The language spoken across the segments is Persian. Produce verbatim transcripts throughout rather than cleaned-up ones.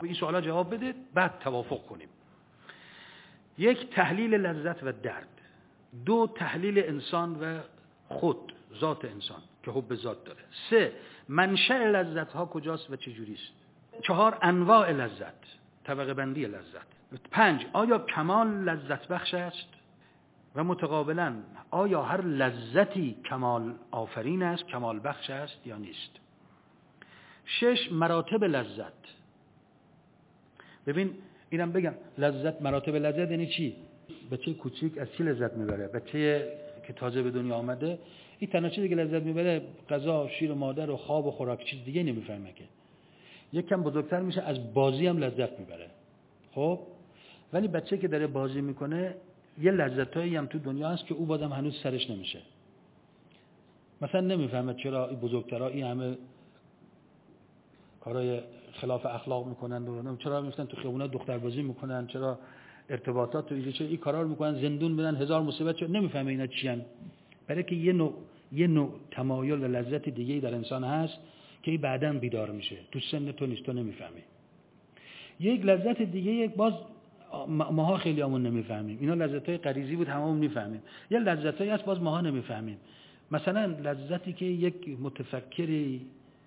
به این سوالا جواب بدید بعد توافق کنیم. یک، تحلیل لذت و درد. دو، تحلیل انسان و خود، ذات انسان که حب ذات داره. سه، منشأ لذت ها کجاست و چجوری است. چهار، انواع لذت، طبقه بندی لذت. پنج، آیا کمال لذت بخش است و متقابلا آیا هر لذتی کمال آفرین است، کمال بخش است یا نیست. شش، مراتب لذت. ببین اینم بگم، لذت، مراتب لذت یعنی چی؟ بچه کوچیک از چی لذت میبره؟ بچه که تازه به دنیا آمده این تنها چیزی که لذت میبره غذا، شیر مادر و خواب و خوراک، چیز دیگه نمیفهمه که. یک کم بزرگتر میشه از بازی هم لذت میبره. خب ولی بچه که داره بازی میکنه یه لذتایی هم تو دنیا هست که او بازم هنوز سرش نمیشه. مثلا نمیفهمه چرا این بزرگترها این همه کارهای خلاف اخلاق میکنن و چرا میفتن تو خیابونا دختر بازی میکنن، چرا ارتباطات تو اینجا چرا این کارا رو میکنن، زندون بدن، هزار مصیبت، چرا نمیفهمه اینا چی ان. برای که یه نوع یه نوع تمایل و لذت دیگه‌ای در انسان هست که این بعداً بیدار میشه. تو سن تو نیست، تو نمیفهمی. یک لذت دیگه یک باز ماها خیلی همون نمیفهمیم. اینا لذت‌های غریزی بود هممون میفهمیم. یه لذتایی هست باز ماها نمیفهمیم. مثلا لذتی که یک متفکری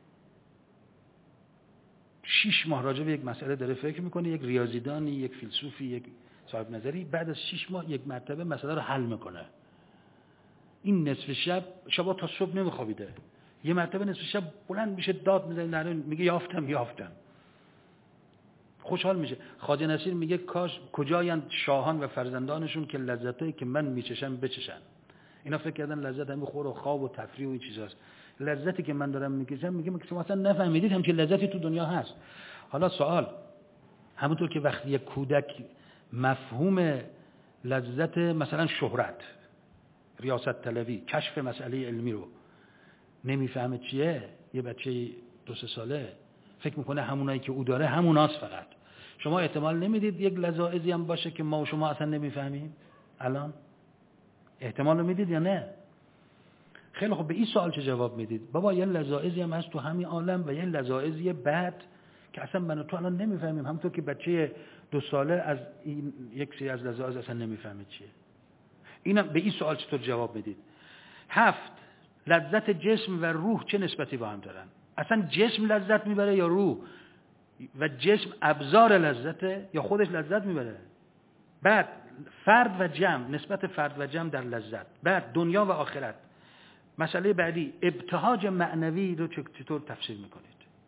شش ماه راجع به یک مسئله داره فکر میکنه، یک ریاضیدانی، یک فیلسوفی، یک صاحب نظری بعد از شش ماه یک مرتبه مسئله رو حل میکنه. این نصف شب شبا تا صبح نمیخوابیده، یه مرتبه نصف شب بلند میشه داد میزنه میگه یافتم یافتم، خوشحال میشه. خواجه نصیر میگه کاش کجایند شاهان و فرزندانشون که لذتایی که من میچشم بچشن. اینا فکر کردن لذت همین خور و خواب و تفریح و این چیزاست. لذتی که من دارم میکشم میگه که شما اصلا نفهمیدید همچین لذتی تو دنیا هست. حالا سوال، همونطور که وقتی یک کودک مفهوم لذت مثلا شهرت، ریاست طلبی، کشف مسئله علمی رو نمیفهمه چیه، یه بچه دو سه ساله فکر میکنه همونایی که او داره هموناست فقط. شما احتمال نمیدید یک لذاعزی هم باشه که ما و شما اصلا نمیفهمیم؟ الان احتمال رو میدید یا نه؟ خیلی خب، به این سوال چه جواب میدید؟ بابا یه لذاعزی هم هست تو همین عالم و یه لذاعزی بعد که اصلا من و تو الان نمیفهمیم. همونطور که بچه دو ساله از این یک سری از لذاعز اصلا نمیفهمه چیه. اینم به این سوال چطور جواب میدید؟ هفت، لذت جسم و روح چه نسبتی با هم دارن؟ اصلا جسم لذت میبره یا روح؟ و جسم ابزار لذته یا خودش لذت میبره؟ بعد فرد و جمع، نسبت فرد و جمع در لذت. بعد دنیا و آخرت. مسئله بعدی، ابتهاج معنوی رو چطور تفسیر میکنید؟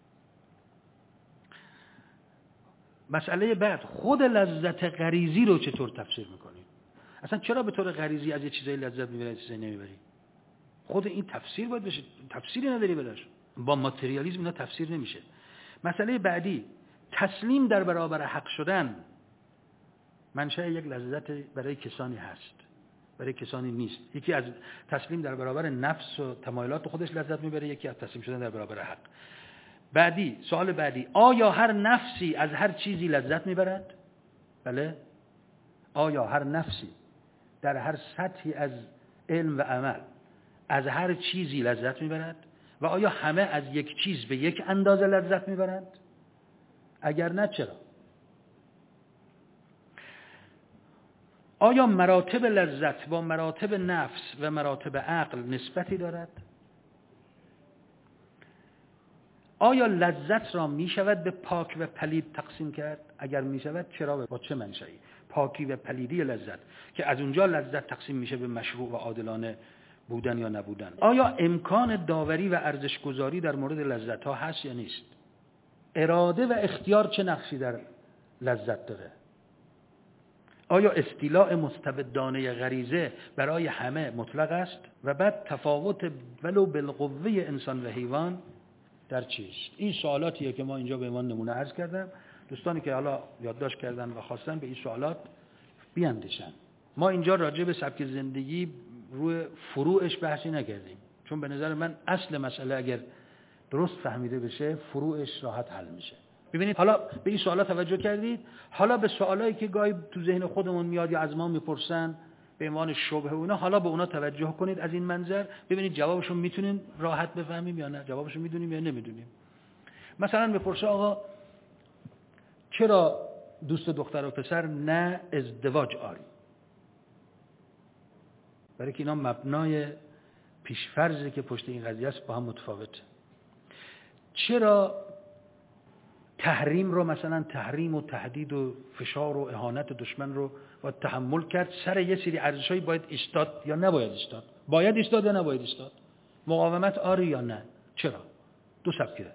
مسئله بعد، خود لذت غریزی رو چطور تفسیر میکنید؟ اصلا چرا به طور غریزی از یه چیزای لذت میبری از چیزایی نمیبری؟ خود این تفسیر باید بشه. تفسیری نداری براش. با ماتریالیسم اینا تفسیر نمیشه. مسئله بعدی، تسلیم در برابر حق شدن منشأ یک لذت برای کسانی هست، برای کسانی نیست. یکی از تسلیم در برابر نفس و تمایلات خودش لذت میبره، یکی از تسلیم شدن در برابر حق. بعدی، سوال بعدی، آیا هر نفسی از هر چیزی لذت میبرد؟ بله. آیا هر نفسی در هر سطحی از علم و عمل از هر چیزی لذت میبرد؟ و آیا همه از یک چیز به یک اندازه لذت میبرند؟ اگر نه چرا؟ آیا مراتب لذت با مراتب نفس و مراتب عقل نسبتی دارد؟ آیا لذت را می شود به پاک و پلید تقسیم کرد؟ اگر می شود چرا؟ با چه منشأی؟ پاکی و پلیدی لذت که از اونجا لذت تقسیم میشه به مشروع و عادلانه بودن یا نبودن. آیا امکان داوری و ارزش گذاری در مورد لذت ها هست یا نیست؟ اراده و اختیار چه نقشی در لذت داره؟ آیا استیلاء مستبدانه غریزه برای همه مطلق است؟ و بعد تفاوت ولو بالقوه انسان و حیوان در چیست؟ این سوالاتیه که ما اینجا به عنوان نمونه عرض کردم. دوستانی که حالا یادداشت کردن و خواستن به این سوالات بیاندیشن. ما اینجا راجع به سبک زندگی روی فروعش بحثی نکردیم، چون به نظر من اصل مسئله اگر درست فهمیده بشه فروعش راحت حل میشه. ببینید حالا به این سوالات توجه کردید، حالا به سوالایی که گاهی تو ذهن خودمون میاد یا از ما میپرسن به عنوان شبهه و اینا، حالا به اونا توجه کنید از این منظر، ببینید جوابشون میتونین راحت بفهمیم یا نه، جوابشون میدونیم یا نمیدونیم. مثلا میپرسه آقا چرا دوست دختر و پسر نه ازدواج آری؟ برای که اینا مبنای پیشفرضی که پشت این قضیه است با هم متفاوته. چرا تحریم رو، مثلا تحریم و تهدید و فشار و اهانت دشمن رو باید تحمل کرد؟ سر یه سری ارزشایی باید ایستاد یا نباید ایستاد؟ باید ایستاد یا نباید ایستاد؟ مقاومت آری یا نه؟ چرا؟ دو سبکه.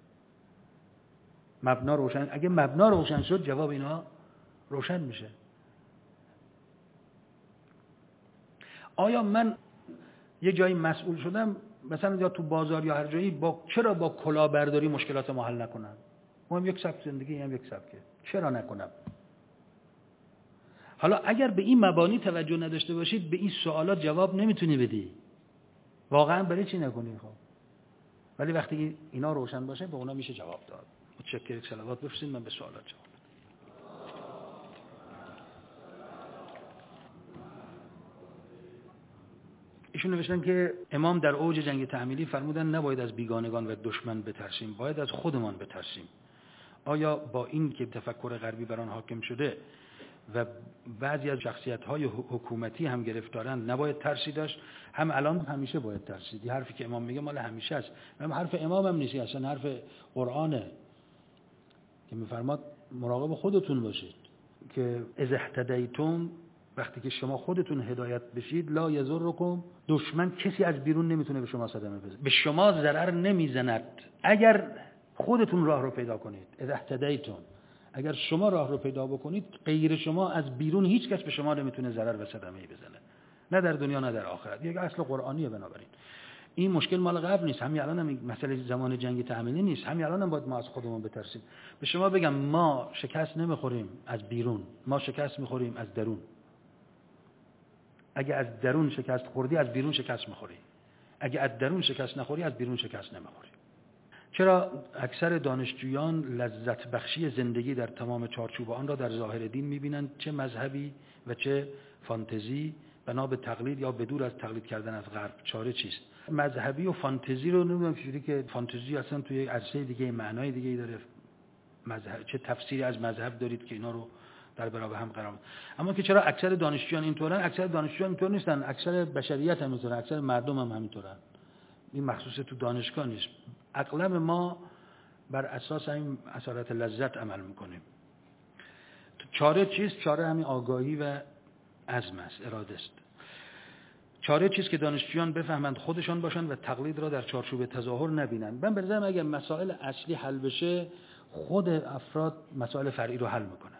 مبنا روشن، اگه مبنا روشن شد جواب اینا روشن میشه. آیا من یه جایی مسئول شدم، مثلا یا تو بازار یا هر جایی، با چرا با کلاهبرداری مشکلات ما حل نکنم؟ ما هم یک سبک زندگی، هم یک سبکه، چرا نکنم؟ حالا اگر به این مبانی توجه نداشته باشید به این سوالات جواب نمیتونی بدی. واقعا برای چی نکنی؟ خب ولی وقتی اینا روشن باشه به اونا میشه جواب داد. متشکرم. صلوات بفرستید من به سوالات جواب بدم. ایشون نوشتن که امام در اوج جنگ تحمیلی فرمودن نباید از بیگانگان و دشمن بترسیم، باید از خودمان بترسیم. آیا با این که تفکر غربی بر آن حاکم شده و بعضی از شخصیت‌های حکومتی هم گرفتارن نباید ترسی داشت؟ هم الان همیشه باید ترسید. این حرفی که امام میگه مال همیشه است. هم حرف امام هم نیست، اصلا حرف قرآنه که میفرماد مراقب خودتون باشید که اذا اهتدیتم، وقتی که شما خودتون هدایت بشید، لا یضرکم، دشمن کسی از بیرون نمیتونه به شما صدمه بزنه، به شما ضرر نمیزند اگر خودتون راه رو پیدا کنید. اذا اهتدیتم، اگر شما راه رو پیدا بکنید غیر شما از بیرون هیچ کس به شما نمیتونه ضرر و صدمه بزنه، نه در دنیا نه در آخرت. یک اصل قرآنیه. بنابراین این مشکل مال قبل نیست، همین الان هم مسئله زمان جنگ تأمینی نیست، همین الان هم باید ما از خودمون بترسیم. به شما بگم ما شکست نمیخوریم از بیرون، ما شکست میخوریم از درون. اگه از درون شکست خوردی از بیرون شکست میخوری، اگه از درون شکست نخوری از بیرون شکست نمیخوری. چرا اکثر دانشجویان لذت بخشی زندگی در تمام چارچوب آن را در ظاهر دین می‌بینند، چه مذهبی و چه فانتزی، بنا به تقلید یا بدور از تقلید کردن از غرب؟ چاره چیست؟ مذهبی و فانتزی رو نمیدونم چجوری که فانتزی اصلا توی عرصه دیگه معنای دیگه‌ای داره، مذهب چه تفسیری از مذهب دارید که اینا رو در برابر هم قرار میدید؟ اما که چرا اکثر دانشجویان اینطورن؟ اکثر دانشجویان اینطور نیستن، اکثر بشریت هم اینطوره، اکثر مردم هم همینطورن. این مخصوص تو دانشگاه نیست. اغلب ما بر اساس این اثرات لذت عمل میکنیم. چاره چیست؟ چاره همین آگاهی و عزم است، اراده است. چاره چیست که دانشجویان بفهمند خودشان باشند و تقلید را در چارچوب تظاهر نبینند. من به نظرم اگر مسائل اصلی حل بشه خود افراد مسائل فرعی رو حل میکنن.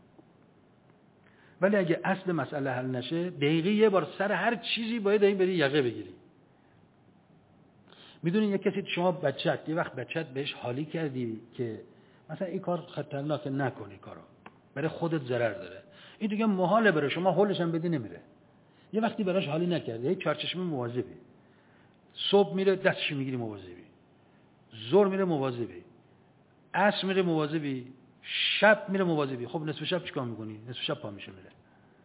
ولی اگه اصل مسئله حل نشه دقیقاً یه بار سر هر چیزی باید این بری یقه بگیری. میدونین یک کسی شما بچت یه وقت بچت بهش حالی کردی که مثلا این کار خطرناکه نکنی، کارو برای خودت ضرر داره، این دیگه محاله بره، شما حلش هم بدی نمیره. یه وقتی براش حالی نکردی، هی چارچشمی مواظبی، صبح میره دستش میگیری مواظبی، ظهر میره مواظبی، عصر میره مواظبی، شب میره مواظبی. خب نصف شب چیکار میکنی؟ نصف شب پا میشه میره.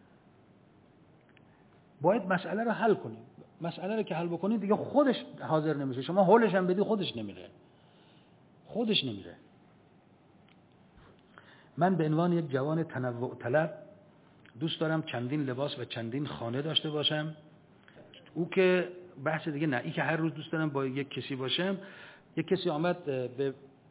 باید مسئله رو حل کنی. مسئله رو که حل بکنی دیگه خودش حاضر نمیشه، شما هولش هم بدی خودش نمیره، خودش نمیره. من به عنوان یک جوان تنوع طلب دوست دارم چندین لباس و چندین خانه داشته باشم. او که بحث دیگه نه، ای که هر روز دوست دارم با یک کسی باشم. یک کسی آمد به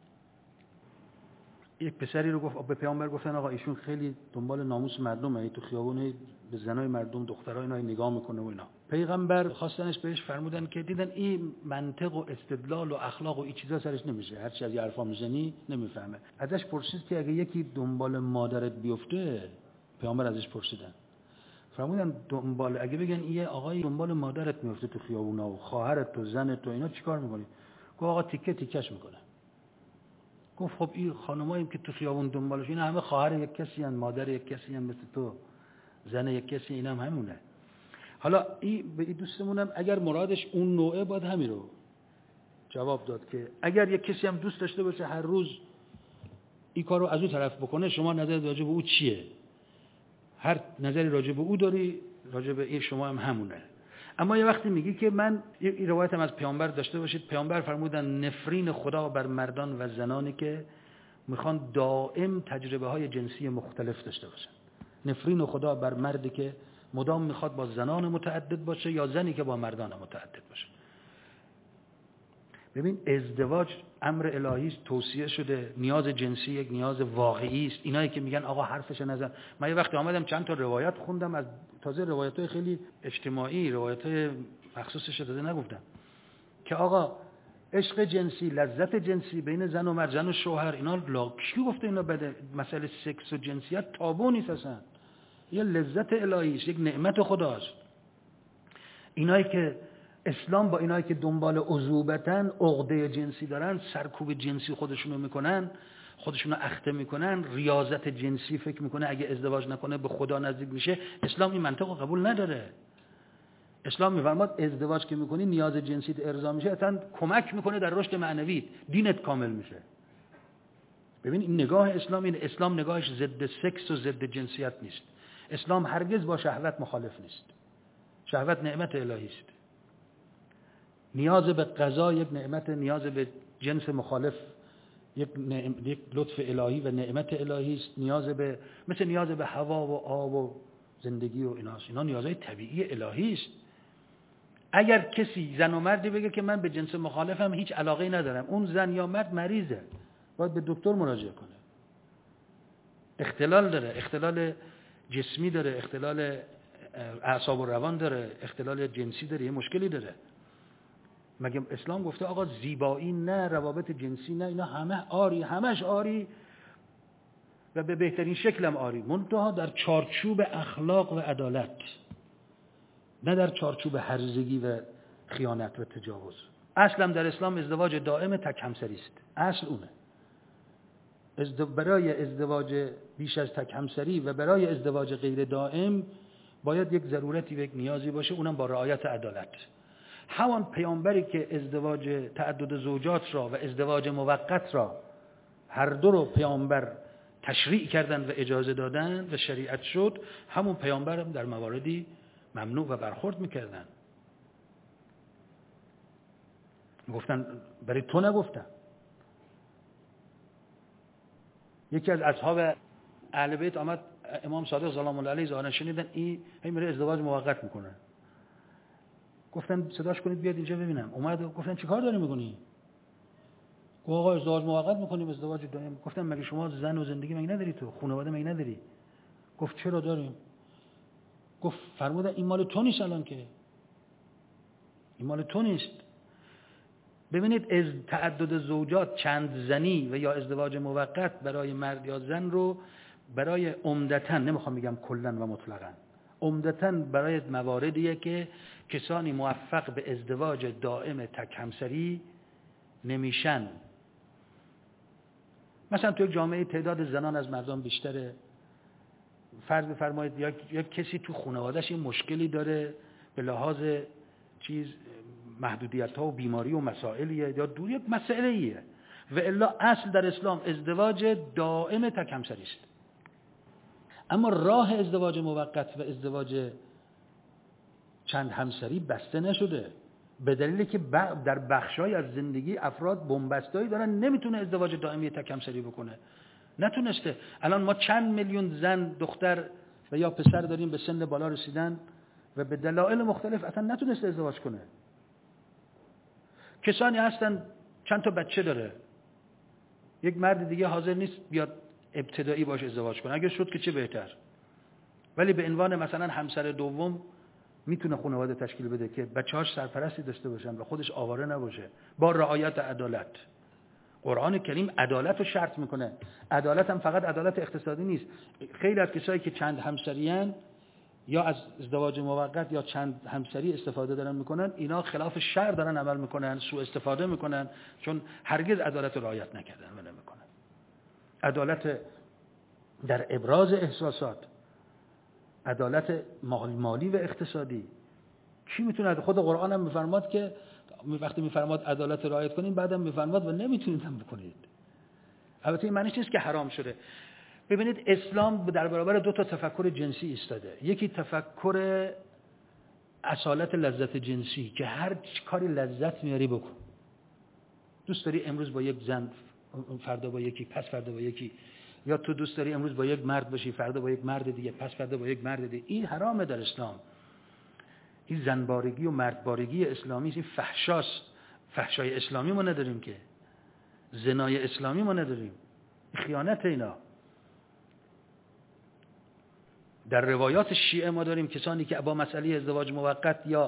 یک پسری رو گفت، به پیامبر گفتن آقا ایشون خیلی دنبال ناموس مردمه، تو خیابون به زنای مردم دخترای اینا نگاه میکنه و اینا. پیغمبر خواستنش بهش فرمودن که دیدن این منطق و استدلال و اخلاق و این چیزا سرش نمیشه، هر چی از حرفا میزنی نمیفهمه. ازش پرسید که اگه یکی دنبال مادرت بیفته، پیامبر ازش پرسیدن، فرمودن دنبال اگه بگن این آقای دنبال مادرت میفته تو خیابونا و خواهرت و زنت و اینا چیکار میکنی؟ گفت آقا تیکه تیکش میکنه. گفت خب این خانمایی که تو خیابون دنبالش اینا همه خواهر یک کسی ان، مادر یک کسی ان، مثل تو زن یک کسی، اینا هم همونه. حالا این به این دوستمونم اگر مرادش اون نوعه باید همین رو جواب داد که اگر یک کسی هم دوست داشته باشه هر روز این کارو از اون طرف بکنه، شما نظر راجع به او چیه؟ هر نظری راجع به او داری، راجع به این شما هم همونه. اما یه وقتی میگی که من این روایت هم از پیامبر داشته باشید، پیامبر فرمودن نفرین خدا بر مردان و زنانی که میخوان دائم تجربه های جنسی مختلف داشته باشن. نفرین خدا بر مردی که مدام میخواد با زنان متعدد باشه یا زنی که با مردان متعدد باشه. ببین ازدواج امر الهی است، توصیه شده. نیاز جنسی یک نیاز واقعی است. اینایی که میگن آقا حرفش نزن، من یه وقتی آمدم چند تا روایت خوندم از تازه روایت‌های خیلی اجتماعی، روایت‌های مخصوصش داده نگفتم که آقا عشق جنسی، لذت جنسی بین زن و مرد، زن و شوهر، اینا لا کی گفته اینا بده؟ مسئله سکس و جنسیت تابو نیست اصلا. یه لذت الهی است، یک نعمت خداست. اینایی که اسلام با اینایی که دنبال عذوبتن، عقده جنسی دارن، سرکوب جنسی خودشونو میکنن، خودشونو اخته میکنن، ریاضت جنسی فکر میکنه اگه ازدواج نکنه به خدا نزدیک میشه، اسلام این منطق قبول نداره. اسلام میفرماد ازدواج که میکنی نیاز جنسیت ارضا میشه، اصلا کمک میکنه در رشد معنوی، دینت کامل میشه. ببین این نگاه اسلام، این اسلام نگاهش ضد سکس و ضد جنسیت نیست. اسلام هرگز با شهوت مخالف نیست. شهوت نعمت الهی است. نیاز به غذا یک نعمت، نیاز به جنس مخالف یک, نعم... یک لطف الهی و نعمت الهی است. نیاز به مثل نیاز به هوا و آب و زندگی و ایناست. اینا نیازهای طبیعی الهی است. اگر کسی زن و مردی بگه که من به جنس مخالفم هیچ علاقه‌ای ندارم، اون زن یا مرد مریضه، باید به دکتر مراجعه کنه. اختلال داره، اختلال جسمی داره، اختلال اعصاب و روان داره، اختلال جنسی داره، یه مشکلی داره. مگه اسلام گفته آقا زیبایی نه، روابط جنسی نه، اینا همه آری، همش آری و به بهترین شکلم آری، منتها در چارچوب اخلاق و عدالت، نه در چارچوب هرزگی و خیانت و تجاوز. اصلا در اسلام ازدواج دائم تک همسری است. اصل اونه. برای ازدواج بیش از تک همسری و برای ازدواج غیر دائم باید یک ضرورتی و یک نیازی باشه، اونم با رعایت عدالت. همان پیامبری که ازدواج تعدد زوجات را و ازدواج موقت را هر دو رو پیامبر تشریع کردن و اجازه دادن و شریعت شد، همون پیامبر هم در مواردی ممنوع و برخورد میکردن. گفتن برای تو نگفتم. یکی از اصحاب اهل بیت آمد امام صادق سلام الله علیه ظاهرا شنیدن این هی میره ازدواج موقت میکنه. گفتن صداش کنید بیاد اینجا ببینم. اومد و گفتن چیکار داری میکنی؟ گفت آقا ازدواج موقت میکنیم، ازدواج دائم. گفتن مگه شما زن و زندگی مگه نداری، تو خانواده مگه نداری؟ گفت چرا داریم؟ گفت فرمودن این مال تو نیست الان، که این مال تو نیست. ببینید از تعدد زوجات، چند زنی و یا ازدواج موقت برای مرد یا زن رو برای عمدتاً، نمیخوام بگم کلاً و مطلقاً، عمدتاً برای مواردیه که کسانی موفق به ازدواج دائم تک همسری نمیشن. مثلا تو یک جامعه تعداد زنان از مردان بیشتره، فرض بفرمایید یا یک کسی تو خانواده‌اش این مشکلی داره به لحاظ چیز محدودیت‌ها و بیماری و مسائلیه یا دو یک مسئله‌ایه، و الا اصل در اسلام ازدواج دائم تک همسری است. اما راه ازدواج موقت و ازدواج چند همسری بسته نشده، به دلیلی که در بخشای از زندگی افراد بنبستایی دارن، نمیتونه ازدواج دائمی تک همسری بکنه. نتونسته. الان ما چند میلیون زن، دختر و یا پسر داریم به سن بالا رسیدن و به دلایل مختلف اصلا نتونسته ازدواج کنه. کسانی هستن چند تا بچه داره، یک مرد دیگه حاضر نیست بیاد ابتدایی باش ازدواج کنه، اگه شد که چه بهتر، ولی به عنوان مثلا همسر دوم میتونه خانواده تشکیل بده که بچه‌هاش سرپرستی داشته باشن و خودش آواره نباشه، با رعایت عدالت. قرآن کریم عدالت رو شرط میکنه. عدالت هم فقط عدالت اقتصادی نیست. خیلی از کسایی که چند همسریان یا از ازدواج موقت یا چند همسری استفاده دارن میکنن، اینا خلاف شرع دارن عمل میکنن، سوء استفاده میکنن، چون هرگز عدالت رو رعایت نکردن و نمیکنن. عدالت در ابراز احساسات، عدالت مالی و اقتصادی. کی میتونه؟ خود قرآن هم میفرماد که وقتی میفرماد عدالت رعایت کنین، بعدم میفرماد و نمیتونید هم بکنید. البته این معنیش نیست که حرام شده. ببینید اسلام در برابر دو تا تفکر جنسی ایستاده. یکی تفکر اصالت لذت جنسی که هر کاری لذت میاری بکن. دوست داری امروز با یک زن فردا با یکی، پس فردا با یکی، یا تو دوست داری امروز با یک مرد باشی، فردا با یک مرد دیگه، پس فردا با یک مرد دیگه. این حرامه در اسلام. این زنبارگی و مردبارگی اسلامی است. این فحشاست. فحشای اسلامی ما نداریم که، زنای اسلامی ما نداریم، خیانت اینا. در روایات شیعه ما داریم کسانی که با مسئله ازدواج موقت یا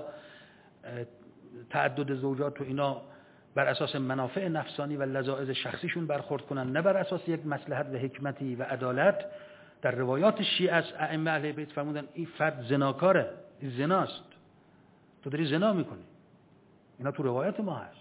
تعدد زوجات و اینا بر اساس منافع نفسانی و لذاذ شخصیشون برخورد کنن، نه بر اساس یک مصلحت و حکمتی و عدالت. در روایات شیعه از ائمه اهل بیت فرمودن این فرد زناکاره، این زناست، تو داری زنا میکنی. اینا تو روایات ما هست.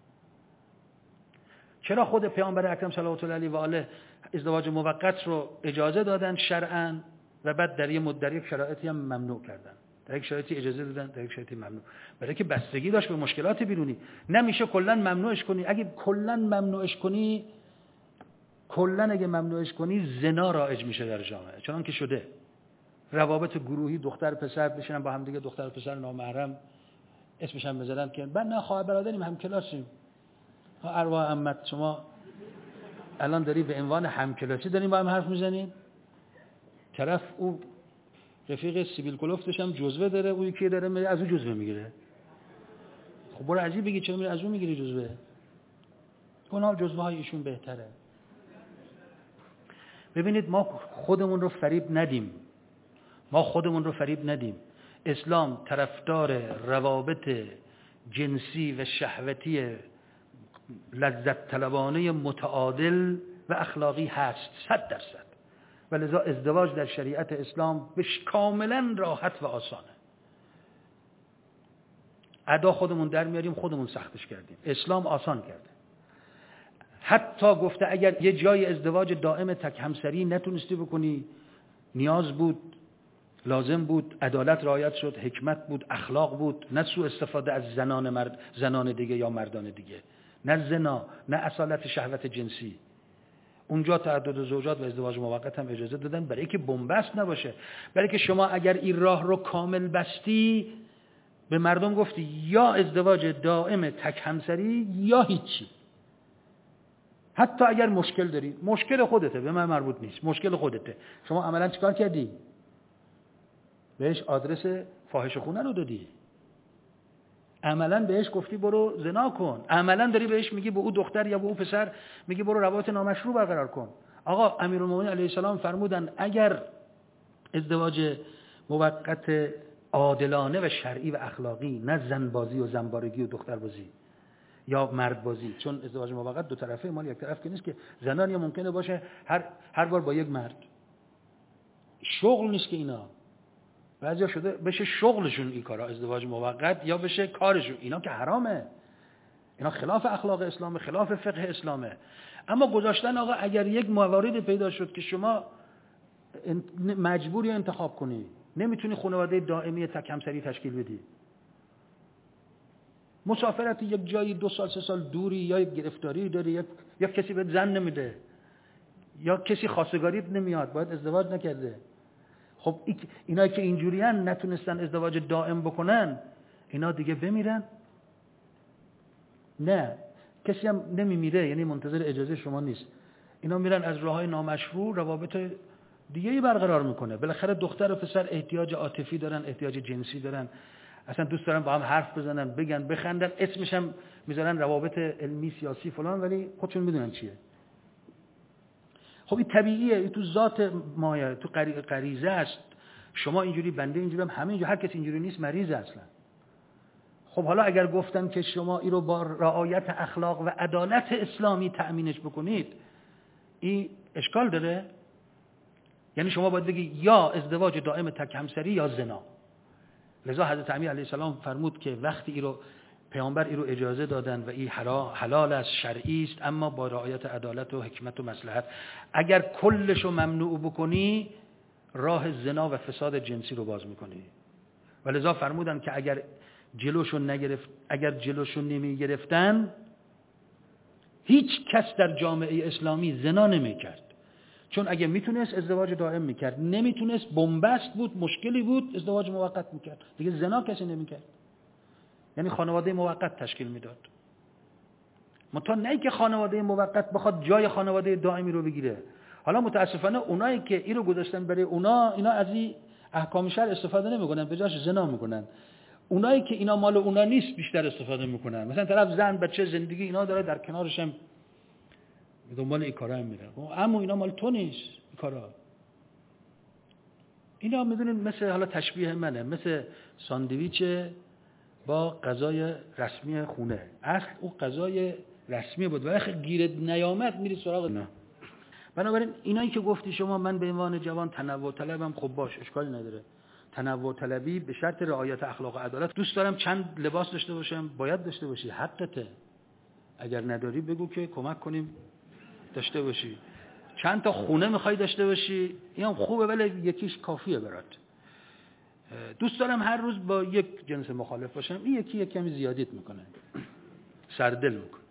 چرا خود پیامبر اکرم صلوات الله علیه و آله ازدواج موقت رو اجازه دادن شرعاً و بعد در یک مدت یک شرایطی هم ممنوع کردن؟ در یک شرایطی اجازه دادن، در یک شرایطی ممنوع. برای که بستگی داشت به مشکلات بیرونی. نمیشه کلا ممنوعش کنی. اگه کلا ممنوعش کنی، کلا اگه ممنوعش کنی زنا رایج میشه در جامعه. چون که شده روابط گروهی دختر پسر بشینن با هم دیگه، دختر پسر نامحرم اسمش هم بذارن که بعد نه خواهر برادریم، هم کلاسیم. ارواح عمت شما الان داری به عنوان همکلاسی داریم با هم حرف میزنیم. طرف او رفیق سیبیل کلوفتش هم جزوه داره، او یکی داره میره از او جزوه میگیره. خب برو عجیب بگی چرا میره از او میگیری جزوه؟ گناه جزوه های ایشون بهتره. ببینید ما خودمون رو فریب ندیم. ما خودمون رو فریب ندیم. اسلام طرفدار روابط جنسی و شهوتی لذت طلبانه متعادل و اخلاقی هست، صد درصد. و لذا ازدواج در شریعت اسلام بهش کاملا راحت و آسانه. ادا خودمون در میاریم، خودمون سختش کردیم. اسلام آسان کرده. حتی گفته اگر یه جای ازدواج دائم تک همسری نتونستی بکنی، نیاز بود، لازم بود، عدالت رعایت شد، حکمت بود، اخلاق بود، نه سوء استفاده از زنان مرد زنان دیگه یا مردان دیگه، نه زنا، نه اصالت شهوت جنسی. اونجا تعدد زوجات و ازدواج موقت هم اجازه دادن برای که بنبست نباشه. برای که شما اگر این راه رو کامل بستی، به مردم گفتی یا ازدواج دائم تک همسری یا هیچی. حتی اگر مشکل داری، مشکل خودته، به من مربوط نیست، مشکل خودته. شما عملا چیکار کردی؟ بهش آدرس فاحشه خونه رو دادی. عملا بهش گفتی برو زنا کن. عملا داری بهش میگی به او دختر یا به او پسر میگی برو روابط نامشروع برقرار کن. آقا امیرالمومنین علیه السلام فرمودن اگر ازدواج موقت عادلانه و شرعی و اخلاقی، نه زنبازی و زنبارگی و دختربازی یا مردبازی، چون ازدواج موقت دو طرفه، مال یک طرف که نیست که. زنان یا ممکنه باشه هر هر بار با یک مرد. شغل نیست که اینا. بعضیا شده بشه شغلشون این کارا، ازدواج موقت، یا بشه کارشون. اینا که حرامه. اینا خلاف اخلاق اسلامه، خلاف فقه اسلامه. اما گذاشتن آقا اگر یک مواردی پیدا شد که شما مجبوری انتخاب کنی، نمیتونی خانواده دائمی تک همسری تشکیل بدی، مسافرت یک جایی دو سال سه سال دوری، یا یک گرفتاری داری، یا, یا کسی بهت زن نمیده، یا کسی خواستگاریت نمیاد، باید ازدواج نکرده. خب اینا که اینجوریان نتونستن ازدواج دائم بکنن، اینا دیگه بمیرن؟ نه، کسی هم نمیمیره، یعنی منتظر اجازه شما نیست. اینا میرن از راههای نامشروع روابط دیگه‌ای برقرار میکنه. بالاخره دختر و پسر احتیاج عاطفی دارن، احتیاج جنسی دارن، اصلا دوست دارن با هم حرف بزنن، بگن، بخندن. اسمش هم میذارن روابط علمی، سیاسی فلان، ولی خودشون میدونن چیه. خب این طبیعیه، این تو ذات مایه، تو غریزه است. شما اینجوری، بنده اینجوری، هم همه اینجوری. هر کسی اینجوری نیست مریضه اصلا. خب حالا اگر گفتم که شما این رو با رعایت اخلاق و عدالت اسلامی تأمینش بکنید، این اشکال داره؟ یعنی شما باید بگی یا ازدواج دائم تک همسری یا زنا. لذا حضرت امیر علیه السلام فرمود که وقتی این رو پیامبر این رو اجازه دادن و این حلال است، شرعی است، اما با رعایت عدالت و حکمت و مصلحت. اگر کلش رو ممنوع بکنی، راه زنا و فساد جنسی رو باز میکنی. و لذا فرمودن که اگر جلوشو نگرفت، اگر جلوشو نمی گرفتن، هیچ کس در جامعه اسلامی زنا نمی کرد. چون اگه میتونست ازدواج دائم میکرد، نمیتونست بنبست بود، مشکلی بود، ازدواج موقت میکرد. دیگه زنا کسی نمیکرد. یعنی خانواده موقت تشکیل میداد. منتها نه که خانواده موقت بخواد جای خانواده دائمی رو بگیره. حالا متاسفانه اونایی که این رو گذاشتن برای اونا، اینا از این احکام شرع استفاده نمیکنن، به جاش زنا میکنن. اونایی که اینا مال اونا نیست بیشتر استفاده میکنن. مثلا طرف زن بچه زندگی اینا داره، در کنارش هم دنبال این کارا هم میره. اما اینا مال تو نیست این کارا. اینا میدونید مثل، حالا تشبیه منه، مثل ساندویچ با غذای رسمی خونه. اصل اون غذای رسمی بود ولی گیرت نیامد میری سراغ اینا. بنابراین اینایی که گفتی شما من به عنوان جوان تنوع طلبم، خب باش اشکالی نداره. تنوع طلبی به شرط رعایت اخلاق و عدالت. دوست دارم چند لباس داشته باشم، باید داشته باشی، حقته. اگر نداری بگو که کمک کنیم داشته باشی. چند تا خونه میخوای داشته باشی، اینم خوبه ولی یکیش کافیه برات. دوست دارم هر روز با یک جنس مخالف باشم، این یکی یک کمی زیادیت میکنه، سردل میکنه.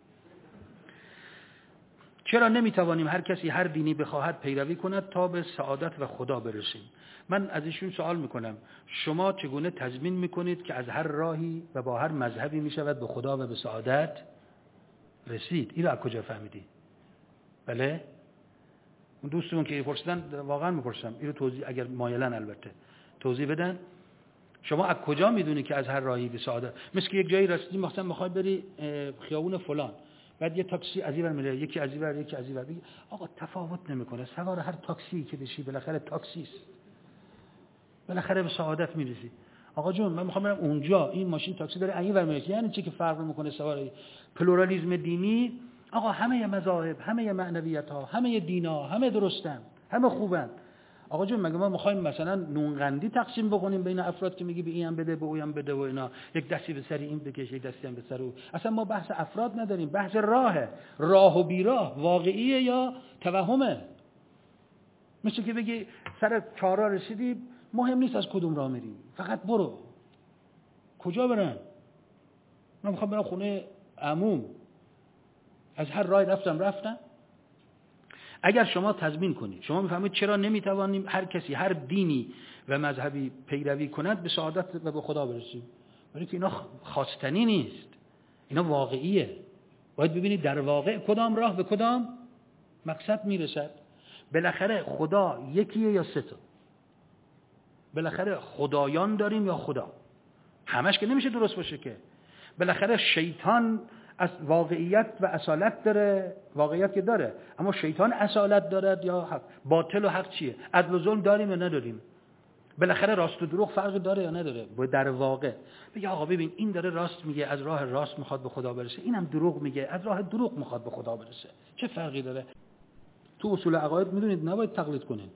چرا نمیتوانیم هر کسی هر دینی بخواهد پیروی کند تا به سعادت و خدا برسیم؟ من از ایشون سوال میکنم شما چگونه تضمین میکنید که از هر راهی و با هر مذهبی میشود به خدا و به سعادت رسید؟ این رو از کجا فهمیدی؟ بله؟ اون دوستمون که پرسیدن واقعا میپرسم، این رو توضیح اگر مایلن البته توضیح بدن. شما از کجا میدونی که از هر راهی به سعادت؟ مثل که یک جایی رسیدی مثلا میخوای بری خیابون فلان، بعد یه تاکسی از این ور میره، یکی از این ور، یکی از این ور، بگی آقا تفاوت نمیکنه، سوار هر تاکسی که بشی بالاخره تاکسی است، بالاخره به سعادت میرسی. آقا جون من میخوام برم اونجا، این ماشین تاکسی داره این ور میره، یعنی چی که فرق میکنه سوار؟ پلورالیسم دینی، آقا همه مذاهب، همه معنویت ها، همه دینا، همه درستن، همه خوبن. آقا جون مگه ما میخوایم مثلا نونقندی تقسیم بکنیم بین افراد که میگی به اینم بده به اونم بده و اینا، یک دستی به سر این بکش یک دستی هم به سر او؟ اصلا ما بحث افراد نداریم، بحث راهه. راه و بیراه واقعیه یا توهمه؟ مثل که بگی سر چهارراه رسیدی، مهم نیست از کدوم راه میری، فقط برو. کجا برم؟ من میخوام برم خونه عموم، از هر راهی رفتم رفتم. اگر شما تضمین کنید، شما میفهمید چرا نمیتوانیم هر کسی هر دینی و مذهبی پیروی کند به سعادت و به خدا برسیم؟ برای که اینا خواستنی نیست، اینا واقعیه. باید ببینید در واقع کدام راه به کدام مقصد میرسد. بالاخره خدا یکیه یا سه تا؟ بالاخره خدایان داریم یا خدا؟ همش که نمیشه درست باشه که. بالاخره شیطان از واقعیت و اصالت داره، واقعیت که داره، اما شیطان اصالت دارد یا حق؟ باطل و حق چیه؟ عدل و ظلم داریم یا نداریم؟ بالاخره راست و دروغ فرق داره یا نداره؟ در واقع بگه آقا ببین این داره راست میگه، از راه راست میخواد به خدا برسه، اینم دروغ میگه، از راه دروغ میخواد به خدا برسه، چه فرقی داره؟ تو اصول عقاید میدونید نباید تقلید کنید.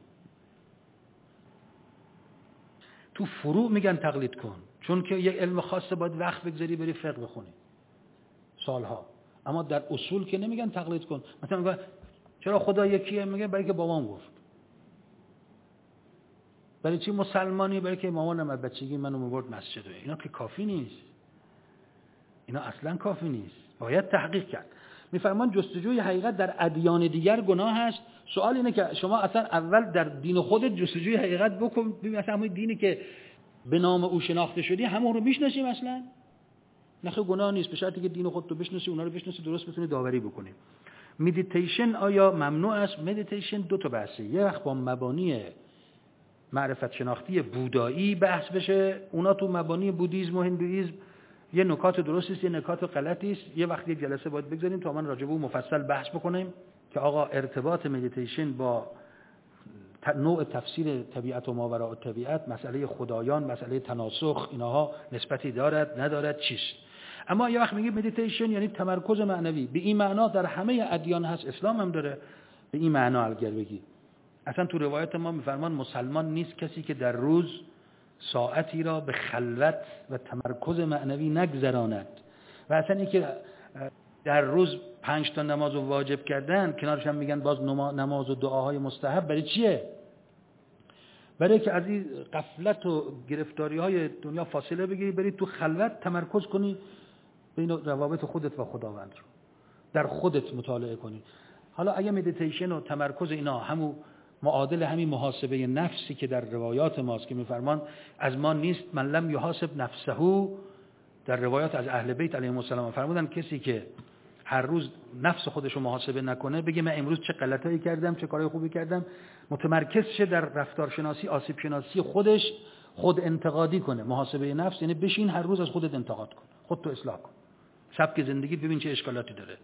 تو فروع میگن تقلید کن، چون که یک علم خاصه باید وقت بگذاری بری فقه بخونی سالها. اما در اصول که نمیگن تقلید کن. مثلا میگن چرا خدا یکیه؟ میگه برای که بابام گفت. برای چی مسلمانی؟ برای که مامانم از بچگی منو میبرد مسجد. اینا که کافی نیست، اینا اصلا کافی نیست، باید تحقیق کرد. میفرمان جستجوی حقیقت در ادیان دیگر گناه است. سوال اینه که شما اصلا اول در دین خودت جستجوی حقیقت بکن، ببین اصلا همون دینی که به نام او شناخته شدی همون رو میشناسیم اصلا؟ نخه گناه نیست، به شرطی که دین خودت رو بشناسی، اونا رو بشناسی، درست بتونی داوری بکنی. مدیتیشن آیا ممنوع است؟ مدیتیشن دو تا بحثه. یه وقت با مبانی معرفت شناختی بودایی بحث بشه، اونا تو مبانی بودیسم و هندویسم یه نکات درستی است، یه نکات غلطی است. یه وقت یک جلسه باید بگذاریم تا من راجع به اون مفصل بحث بکنیم که آقا ارتباط مدیتیشن با نوع تفسیر طبیعت و ماوراء الطبیعت، مسئله خدایان، مسئله تناسخ، اینها نسبتی دارد ندارد چیست؟ اما یه وقت میگه مدیتیشن یعنی تمرکز معنوی. به این معنا در همه ادیان هست، اسلام هم داره به این معنا. اگر بگی اصلا تو روایت ما میفرمان مسلمان نیست کسی که در روز ساعتی را به خلوت و تمرکز معنوی نگذراند. و اصلا این که در روز پنج تا نماز واجب کردن، کنارش هم میگن باز نماز و دعاهای مستحب، برای چیه؟ برای که از این غفلت و گرفتاری های دنیا فاصله بگیری، بری تو خلوت تمرکز کنی، بین روابط خودت و خداوند رو در خودت مطالعه کنی. حالا اگه مدیتیشن و تمرکز اینا همون معادل همین محاسبه نفسی که در روایات ماست که میفرمان از ما نیست من لم یحاسب نفسه، در روایات از اهل بیت علیهم السلام فرمودن کسی که هر روز نفس خودش رو محاسبه نکنه، بگه من امروز چه غلطایی کردم، چه کارهای خوبی کردم، متمرکز شه در رفتارشناسی، آسیب شناسی خودش، خود انتقادی کنه. محاسبه نفس یعنی بشین هر روز از خودت انتقاد کن، خودتو اصلاح کن، سبک زندگی ببین چه اشکالاتی داره.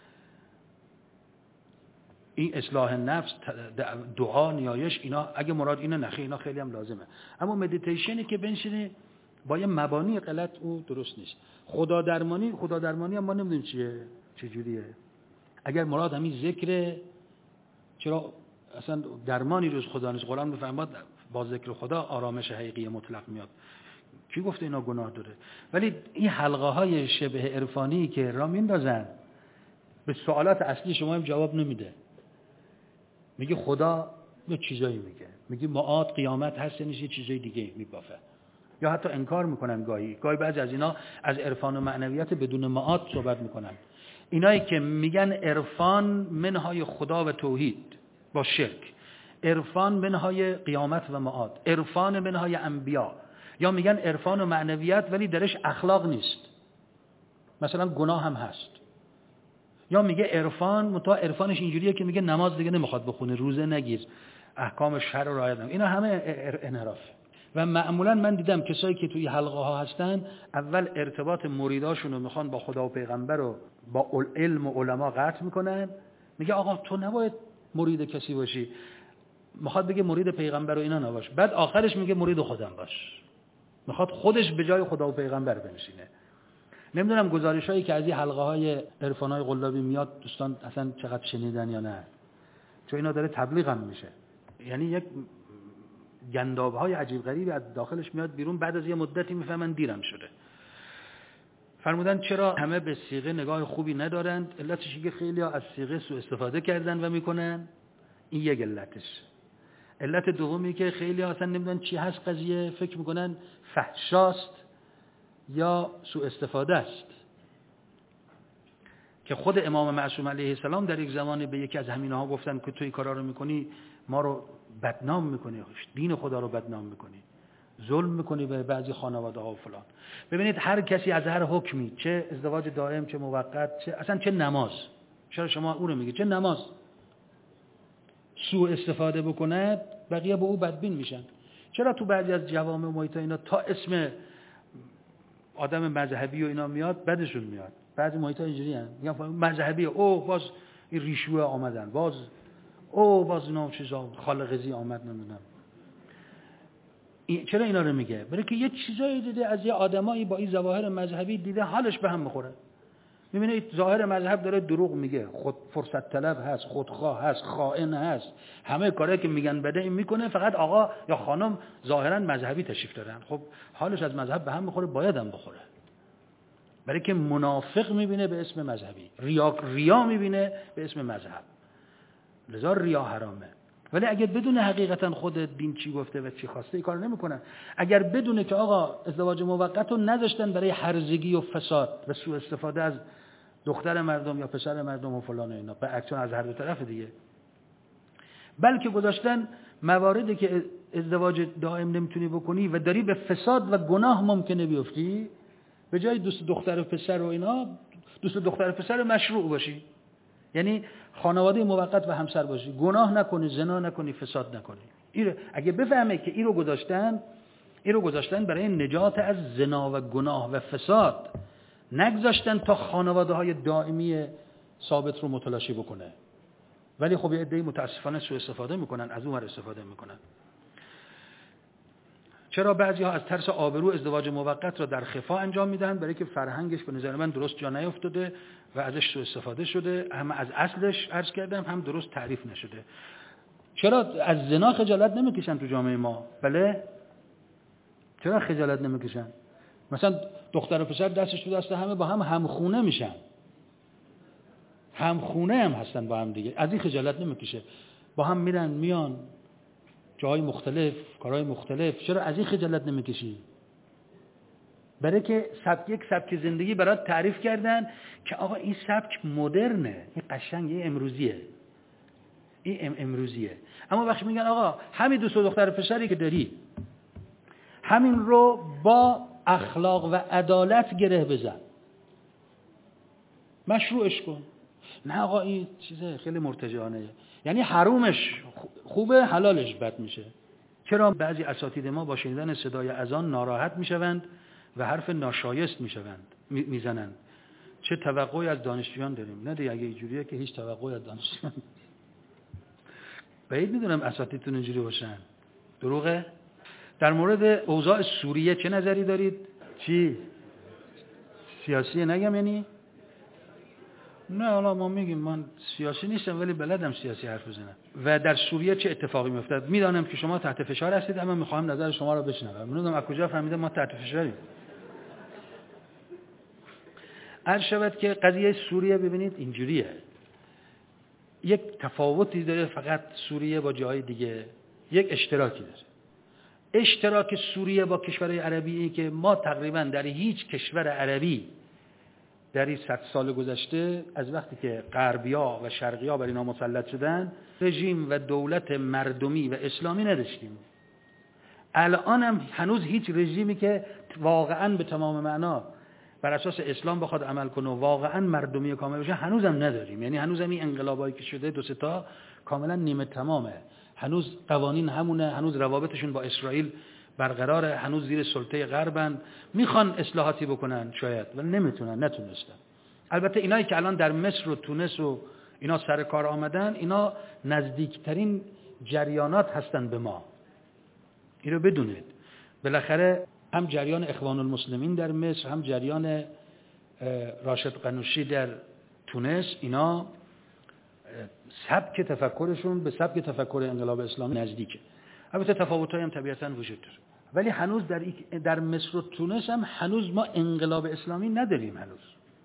این اصلاح نفس، دعا، نیایش، اینا اگه مراد اینه نخیر، اینا خیلی هم لازمه. اما مدیتیشنی که بنشینی با یه مبانی غلط، او درست نیست. خدا درمانی، خدا درمانی هم ما نمیدونیم چیه، چه جوریه. اگر مراد همین ذکر، چرا اصلا درمانی روز خدا نیست؟ قرآن میفرماد با ذکر خدا آرامش حقیقی مطلق میاد. کی گفته اینا گناه داره؟ ولی این حلقه های شبه عرفانی که را میندازن به سوالات اصلی شما هم جواب نمیده. میگه خدا یه چیزایی میگه، میگه معاد قیامت هست، نیست یه چیزای دیگه میبافه، یا حتی انکار میکنن. گاهی گاهی بعضی از اینا از عرفان و معنویت بدون معاد صحبت میکنن. اینایی که میگن عرفان منهای خدا و توحید با شرک، عرفان منهای قیامت و معاد، عرفان منهای انبیا، یا میگن عرفان و معنویت ولی درش اخلاق نیست، مثلا گناه هم هست. یا میگه عرفان متا عرفانش اینجوریه که میگه نماز دیگه نمیخواد بخونه، روزه نگیر، احکام شرع رو رعایت نکن. اینا همه انحراف. و معمولا من دیدم کسایی که توی حلقه ها هستن اول ارتباط مریداشون رو میخوان با خدا و پیغمبر رو با علم و علما قطع میکنن. میگه آقا تو نباید مرید کسی باشی، میخواد بگه مرید پیغمبر و اینا نباش، بعد آخرش میگه مرید خودم باش، میخواد خودش به جای خدا و پیغمبر بنشینه. نمیدونم گزارشایی که از این حلقه های عرفانای قلابی میاد دوستان اصلا چقدر شنیدن یا نه، چون اینا داره تبلیغ هم میشه. یعنی یک گنداب های عجیب غریبی از داخلش میاد بیرون، بعد از یه مدتی میفهمن دیرم شده. فرمودن چرا همه به صیغه نگاه خوبی ندارند؟ علتش اینه خیلی ها از صیغه سوء استفاده کردن و میکنن، این یک علتش. علت دومی که خیلی ها اصلا نمیدونن چی هست قضیه، فکر میکنن فحشاست یا سوء استفاده است. که خود امام معصوم علیه السلام در یک زمانی به یکی از همینها گفتن که تو این کارا رو میکنی ما رو بدنام میکنی، دین خدا رو بدنام میکنی، ظلم میکنی به بعضی خانواده ها و فلان. ببینید هر کسی از هر حکمی، چه ازدواج دائم، چه موقت، چه اصلا چه نماز، چرا شما او رو میگی چه نماز، سوء استفاده بکنه بقیه به او بدبین میشن. چرا تو بعضی از جوامع و محیط اینا تا اسم آدم مذهبی و اینا میاد بدشون میاد؟ بعضی محیط‌ها اینجوری هستن، میگن مذهبی، او باز این ریشوه آمدن، باز او باز اینا چیزا خالقزی آمد نمیدونم. این چرا اینا رو میگه؟ برای که یه چیزایی دیده از یه آدمایی با این ظواهر مذهبی دیده حالش به هم میخوره. میبینه ظاهر مذهب داره دروغ میگه، خود فرصت طلب هست، خودخواه هست، خائن هست، همه کارهایی که میگن بده این میکنه، فقط آقا یا خانم ظاهرا مذهبی تشریف دارن. خب حالش از مذهب به هم میخوره، باید هم بخوره. برای که منافق میبینه به اسم مذهبی، ریا ریا میبینه به اسم مذهب، لذا ریا حرامه. ولی اگر بدون حقیقتا خود دین چی گفته و چی خواسته، این کار نمیکنن. اگر بدونه که آقا ازدواج موقت رو نذاشتن برای هرزگی و فساد و سوء استفاده از دختر مردم یا پسر مردم و فلان و اینا، به اکشن از هر دو طرف دیگه، بلکه گذاشتن مواردی که ازدواج دائم نمیتونی بکنی و داری به فساد و گناه ممکنه بیفتی، به جای دوست دختر و پسر و اینا دوست دختر و پسر مشروع باشی، یعنی خانواده موقت و همسر باشی، گناه نکنی، زنا نکنی، فساد نکنی. این اگه بفهمه که این رو گذاشتن، این رو گذاشتن برای نجات از زنا و گناه و فساد، نگذاشتن تا خانواده های دائمی ثابت رو متلاشی بکنه. ولی خب یه عده‌ای متاسفانه سوء استفاده میکنن، از اون ور استفاده میکنن. چرا بعضی ها از ترس آبرو ازدواج موقت را در خفا انجام میدن؟ برای که فرهنگش به نظر من درست جا نیفتاده و ازش سوء استفاده شده، هم از اصلش عرض کردم هم درست تعریف نشده. چرا از زنا خجالت نمیکشن تو جامعه ما؟ بله، چرا خجالت نمیکشن؟ مثلا دختر و پسر دستش تو دست همه با هم همخونه میشن، همخونه هم هستن با هم دیگه، از این خجالت نمیکشه، با هم میرن میان جاهای مختلف، کارهای مختلف، چرا از این خجالت نمیکشی؟ برای که سبک یک سبک زندگی برات تعریف کردن که آقا این سبک مدرنه، این قشنگه، این امروزیه، این امروزیه. اما وقتی میگن آقا همین دوست و دختر پسری که داری، همین رو با اخلاق و عدالت گره بزن، مشروعش کن. نه آقا این چیزه خیلی مرتجعانه، یعنی حرومش خوبه حلالش بد میشه. چرا بعضی اساتید ما با شنیدن صدای اذان ناراحت میشوند و حرف ناشایست میشوند میزنند؟ چه توقعی از دانشجویان داریم؟ نه دیگه، اگه اینجوریه که هیچ توقعی از دانشجویان بعید میدونم اساتیدتون اینجوری باشن. دروغه؟ در مورد اوضاع سوریه چه نظری دارید؟ چی؟ سیاسیه نگم یعنی؟ نه حالا ما میگیم من سیاسی نیستم ولی بلدم سیاسی حرف بزنم. و در سوریه چه اتفاقی میافتد؟ میدانم که شما تحت فشار هستید، اما میخوام نظر شما رو بشنوم. میدونم از کجا فهمیدم ما تحت فشاریم. عرض شود که قضیه سوریه ببینید اینجوریه، یک تفاوتی داره فقط سوریه با جای دیگه، یک اشتراکی داره. اشتراک سوریه با کشورهای عربی اینه که ما تقریبا در هیچ کشور عربی در این صد سال گذشته از وقتی که غربی‌ها و شرقی‌ها بر اینا مسلط شدن رژیم و دولت مردمی و اسلامی نداشتیم. الان هم هنوز هیچ رژیمی که واقعاً به تمام معنا بر اساس اسلام بخواد عمل کنه و واقعاً مردمی کامل باشه هنوز هم نداریم. یعنی هنوز هم این انقلابایی که شده دو سه تا کاملا نیمه تمامه، هنوز قوانین همونه، هنوز روابطشون با اسرائیل برقراره، هنوز زیر سلطه غربن، میخوان اصلاحاتی بکنن شاید ولی نمیتونن، نتونستن. البته اینایی که الان در مصر و تونس و اینا سر کار آمدن، اینا نزدیکترین جریانات هستن به ما. اینو بدونید. بالاخره هم جریان اخوان المسلمین در مصر، هم جریان راشد قنوشی در تونس، اینا سبک تفکرشون به سبک تفکر انقلاب اسلامی نزدیکه. البته تفاوت‌هایی هم طبیعتاً وجود داره. ولی هنوز در در مصر و تونس هم هنوز ما انقلاب اسلامی نداریم. هنوز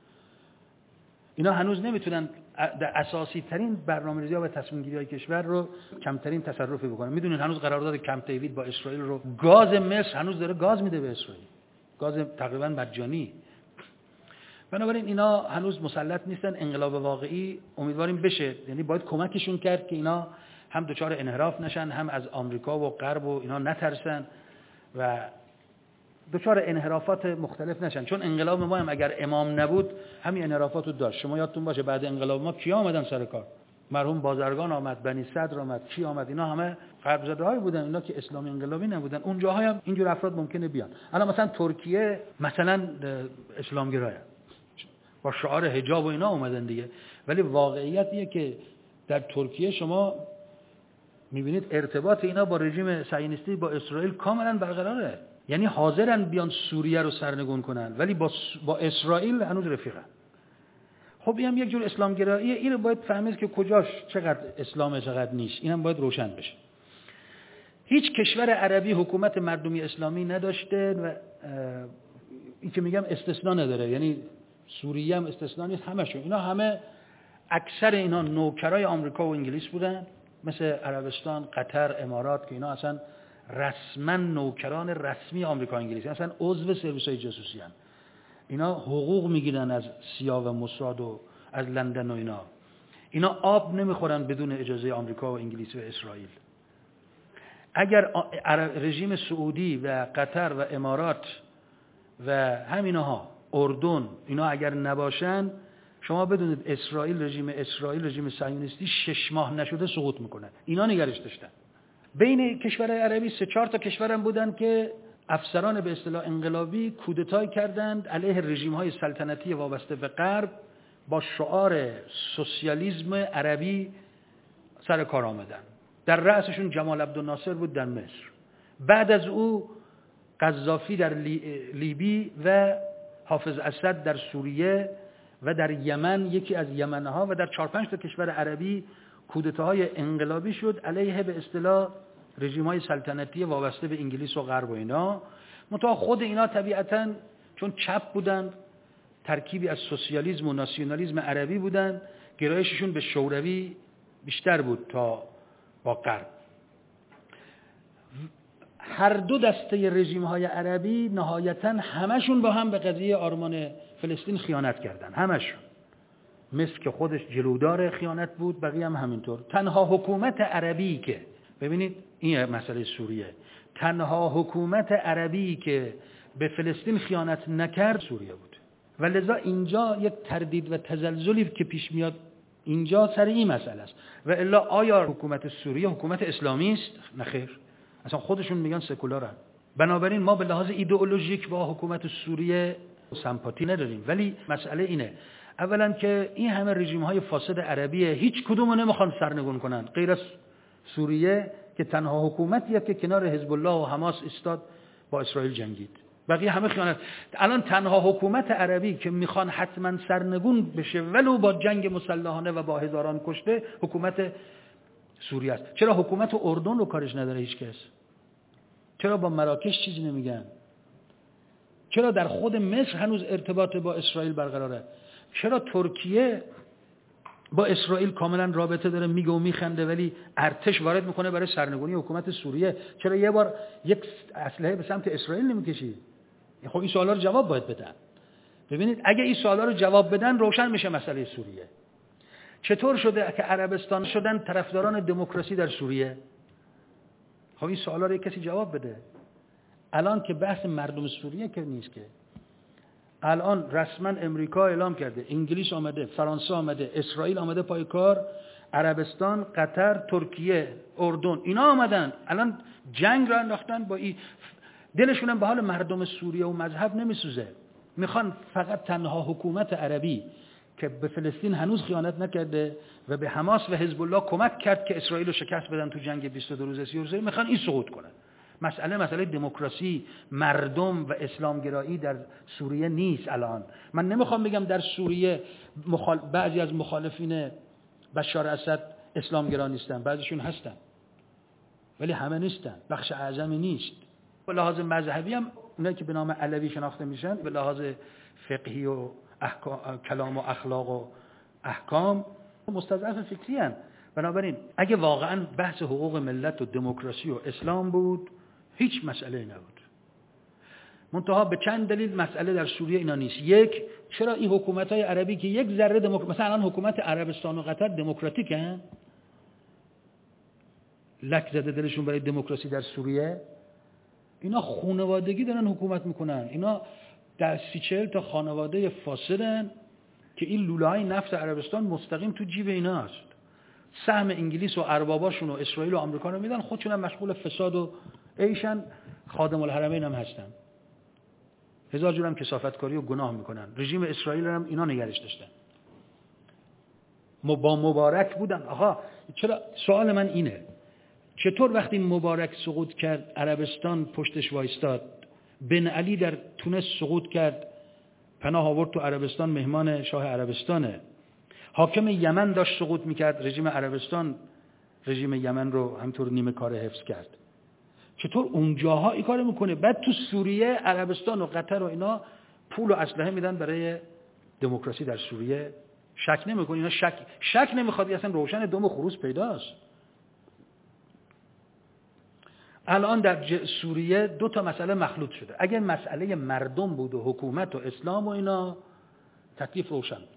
اینا هنوز نمیتونن در اساسی ترین برنامه‌ریزی‌ها و تصمیم‌گیری‌های کشور رو کمترین تصرفی بکنن. میدونید هنوز قرارداد کمپ دیوید با اسرائیل رو، گاز مصر هنوز داره گاز میده به اسرائیل، گاز تقریبا مجانی. بنابراین اینا هنوز مسلط نیستن. انقلاب واقعی امیدواریم بشه، یعنی باید کمکشون کرد که اینا هم دچار انحراف نشن، هم از آمریکا و غرب و اینا نترسن و دچار انحرافات مختلف نشن. چون انقلاب ما هم اگر امام نبود همین انحرافات رو داشت. شما یادتون باشه بعد انقلاب ما کیا آمدن سر کار؟ مرحوم بازرگان آمد، بنی صدر آمد، کی آمد؟ اینا همه غرب زده‌های بودن، اینا که اسلامی انقلابی نبودن. اون جاهای هم اینجور افراد ممکنه بیان. الان مثلا ترکیه مثلا اسلامگرایه با شعار حجاب و اینا اومدن دیگه، ولی واقعیتیه که در ترکیه شما میبینید ارتباط اینا با رژیم صهیونیستی با اسرائیل کاملا برقراره. یعنی حاضرن بیان سوریه رو سرنگون کنن ولی با با اسرائیل هنوز رفیقن. خب این هم یک جور اسلام گراییه. اینو باید فهمید که کجاش چقدر اسلامه چقدر نیست. اینم باید روشن بشه. هیچ کشور عربی حکومت مردمی اسلامی نداشته و این که میگم استثنا نداره، یعنی سوریه هم استثنا نیست، همشون اینا همه اکثر اینا نوکرای آمریکا و انگلیس بودن، مثل عربستان، قطر، امارات که اینا اصلا رسما نوکران رسمی آمریکا و انگلیس، اصلا عضو سرویس‌های جاسوسی ان. اینا حقوق میگیرن از سیا و موساد و از لندن و اینا. اینا آب نمیخورن بدون اجازه آمریکا و انگلیس و اسرائیل. اگر رژیم سعودی و قطر و امارات و همینها اردن اینا اگر نباشن، شما بدونید اسرائیل، رژیم اسرائیل، رژیم صهیونیستی شش ماه نشده سقوط میکنه. اینا نگرش داشتن. بین کشورهای عربی سه چهار تا کشورم بودن که افسران به اصطلاح انقلابی کودتای کردند علیه رژیم‌های سلطنتی وابسته به غرب، با شعار سوسیالیسم عربی سر کار آمدن. در رأسشون جمال عبدالناصر بود در مصر. بعد از او قذافی در لیبی و حافظ اسد در سوریه و در یمن، یکی از یمنها، و در چهار پنج تا کشور عربی کودتاهای انقلابی شد علیه به اصطلاح رژیم‌های سلطنتی وابسته به انگلیس و غرب و اینا. منتها خود اینا طبیعتاً چون چپ بودن، ترکیبی از سوسیالیسم و ناسیونالیسم عربی بودن، گرایششون به شوروی بیشتر بود تا با غرب. هر دو دسته رژیم‌های عربی نهایتاً همشون با هم به قضیه آرمان فلسطین خیانت کردن، همشون. مصر که خودش جلودار خیانت بود، بقیه هم همینطور. تنها حکومت عربی که، ببینید این مسئله سوریه، تنها حکومت عربی که به فلسطین خیانت نکرد سوریه بود. و لذا اینجا یک تردید و تزلزلی که پیش میاد اینجا سر این مسئله است. و الا آیا حکومت سوریه حکومت اسلامی است؟ نه خیر، اصلا خودشون میگن سکولارن. بنابراین ما به لحاظ ایدئولوژیک با حکومت سوریه سمپاتی نداریم، ولی مسئله اینه اولا که این همه رژیم های فاسد عربی هیچ کدومو نمیخوان سرنگون کنن غیر از سوریه که تنها حکومتیه که کنار حزب الله و حماس ایستاد با اسرائیل جنگید. بقیه همه خیانت. الان تنها حکومت عربی که میخوان حتما سرنگون بشه ولو با جنگ مسلحانه و با هزاران کشته حکومت سوریه است. چرا حکومت اردن رو کارش نداره هیچ کس؟ چرا با مراکش چیزی نمیگن؟ چرا در خود مصر هنوز ارتباط با اسرائیل برقراره؟ چرا ترکیه با اسرائیل کاملا رابطه داره میگه و میخنده ولی ارتش وارد میکنه برای سرنگونی حکومت سوریه؟ چرا یه بار یک اسلحه به سمت اسرائیل نمیکشی؟ خب این سوالا رو جواب باید بدن. ببینید اگه این سوالا رو جواب بدن روشن میشه مسئله سوریه. چطور شده که عربستان شدن طرفداران دموکراسی در سوریه؟ خب این سوالا رو کسی جواب بده. الان که بحث مردم سوریه که نیست که، الان رسما امریکا اعلام کرده، انگلیس آمده، فرانسه آمده، اسرائیل آمده پای کار، عربستان، قطر، ترکیه، اردن اینا آمدن، الان جنگ را انداختن با این. دلشون هم به حال مردم سوریه و مذهب نمیسوزه، میخوان فقط تنها حکومت عربی که به فلسطین هنوز خیانت نکرده و به حماس و حزب الله کمک کرد که اسرائیل رو شکست بدن تو جنگ بیست و دو روزه سی روزه، میخوان این سقوط کنن. مسئله مسئله دموکراسی، مردم و اسلامگرایی در سوریه نیست. الان من نمیخوام بگم در سوریه مخال... بعضی از مخالفین بشار اسد اسلامگرا نیستن، بعضیشون هستن ولی همه نیستن، بخش اعظمی نیست. به لحاظ مذهبی هم اونایی که به نام علوی شناخته میشن به لحاظ فقهی و احکام، کلام و اخلاق و احکام مستضعف فکری هن. بنابراین اگه واقعا بحث حقوق ملت و دموکراسی و اسلام بود هیچ مسئله نبود. منتها به چند دلیل مسئله در سوریه اینا نیست. یک، چرا این حکومت‌های عربی که یک ذره دموکراسی، مثلا الان حکومت عربستان و قطر دموکراتیک هن؟ لک زده دلشون برای دموکراسی در سوریه؟ اینا خانوادگی دارن حکومت میکنن. اینا در سی چهل تا خانواده فاسدن که این لوله‌های نفت عربستان مستقیم تو جیب ایناست. سهم انگلیس و ارباباشون و اسرائیل و آمریکا رو میدن، خودشون هم مشغول فساد و عیشن، خادم الحرمین هم هستن، هزار جور هم کثافتکاری و گناه میکنن. رژیم اسرائیل هم اینا نگرش داشتن، با مبارک بودن. آها چرا؟ سوال من اینه چطور وقتی مبارک سقوط کرد عربستان پشتش وایستاد، بن علی در تونس سقوط کرد پناه آورد تو عربستان، مهمان شاه عربستانه، حاکم یمن داشت سقوط میکرد، رژیم عربستان رژیم یمن رو همطور نیمه کار حفظ کرد، چطور اونجاها این کارو میکنه؟ بعد تو سوریه عربستان و قطر و اینا پول و اسلحه میدن برای دموکراسی در سوریه. شک نمیکنه اینا شک شک نمیخواد، اصلا روشن دم و خروس پیداست. الان در سوریه دو تا مسئله مخلوط شده. اگه مسئله مردم بود و حکومت و اسلام و اینا تکلیف روشن بود.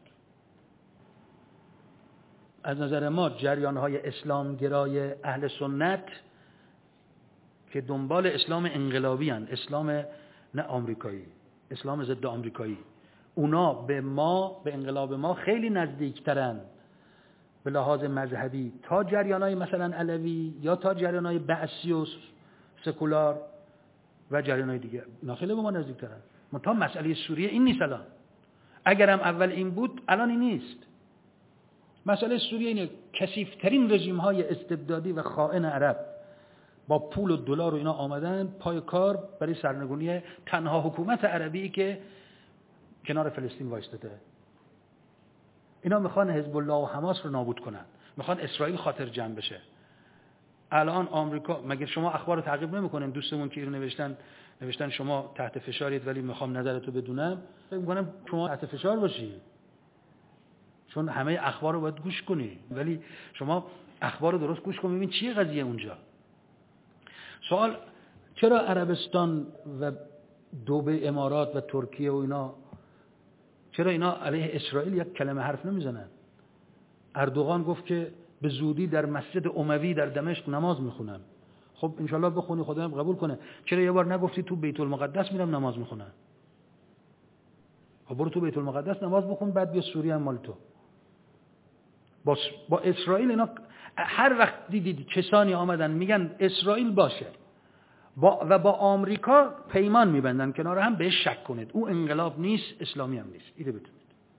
از نظر ما جریان‌های اسلامگرای اهل سنت که دنبال اسلام انقلابی هن، اسلام نه آمریکایی، اسلام ضد آمریکایی، اونا به ما، به انقلاب ما خیلی نزدیکترن به لحاظ مذهبی تا جریان‌های مثلا علوی یا تا جریان‌های بعثی و سکولار و جریان‌های دیگه. اینا خیلی به ما نزدیکترن. منتها مسئله سوریه این نیست الان. اگرم اول این بود الان این نیست. مسئله سوریه اینه کثیف‌ترین رژیم‌های استبدادی و خائن عرب با پول و دلار و اینا آمدن پای کار برای سرنگونی تنها حکومت عربی که کنار فلسطین وایستاده. اینا میخوان حزب الله و حماس رو نابود کنن، میخوان اسرائیل خاطر جمع بشه. الان آمریکا، مگر شما اخبار رو تعقیب نمیکنین؟ دوستمون که اینو نوشتن نوشتن شما تحت فشارید ولی میخوام نظرتو بدونم. فکر میکنم شما تحت فشار باشی چون همه اخبار رو باید گوش کنی، ولی شما اخبار رو درست گوش کن ببین چیه قضیه اونجا. سوال چرا عربستان و دبی، امارات و ترکیه و اینا، چرا اینا علیه اسرائیل یک کلمه حرف نمیزنن؟ اردوغان گفت که به زودی در مسجد اموی در دمشق نماز میخونم. خب انشالله بخونی، خدا هم قبول کنه. چرا یه بار نگفتی تو بیت المقدس میرم نماز میخونم؟ خب برو تو بیت المقدس نماز بخون، بعد بیا سوریه هم مال تو. با, با اسرائیل اینا هر وقت دیدید کسانی آمدن میگن اسرائیل باشه با و با آمریکا پیمان میبندن کنار هم، بهش شک کنید. او انقلاب نیست، اسلامی هم نیست. اینو بدونید.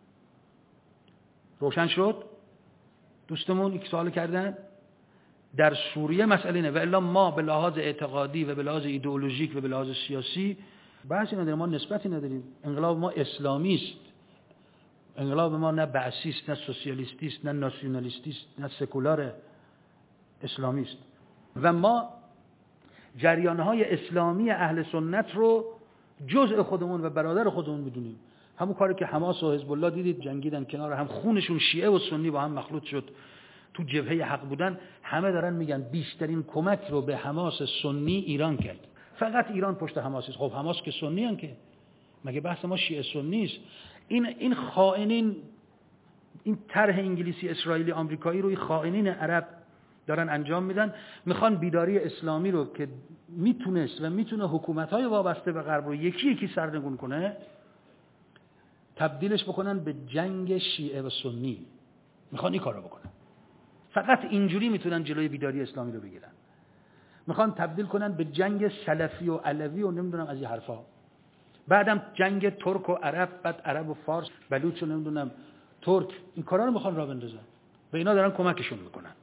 روشن شد؟ دوستمون یک سوال کردن در سوریه مسئله نه، و الا ما به لحاظ اعتقادی و به لحاظ ایدئولوژیک و به لحاظ سیاسی بحثی نداریم، ما نسبتی نداریم. انقلاب ما اسلامی است. انقلاب ما نه بعثی است، نه سوسیالیستی است، نه ناسیونالیستی است، نه سکولار، اسلامی است. و ما جریان‌های اسلامی اهل سنت رو جزء خودمون و برادر خودمون می‌دونیم. همون کاری که حماس و حزب الله دیدید جنگیدن کنار هم، خونشون شیعه و سنی با هم مخلوط شد، تو جبهه حق بودن. همه دارن میگن بیشترین کمک رو به حماس سنی ایران کرد. فقط ایران پشت حماس است. خب حماس که سنی ان که، مگه بحث ما شیعه سنی است؟ این این خائنین، این طرح انگلیسی اسرائیلی آمریکایی رو این خائنین عرب دارن انجام میدن. میخوان بیداری اسلامی رو که میتونست و میتونه حکومت‌های وابسته به غرب رو یکی یکی سرنگون کنه، تبدیلش بکنن به جنگ شیعه و سنی. میخوان این کارو بکنن. فقط اینجوری میتونن جلوی بیداری اسلامی رو بگیرن. میخوان تبدیل کنن به جنگ سلفی و علوی و نمیدونم از این حرفا. بعدم جنگ ترک و عرب، بعد عرب و فارس، بلوچ و نمیدونم ترک. این کارا رو میخوان راه بندازن. و اینا دارن کمکشون میکنن.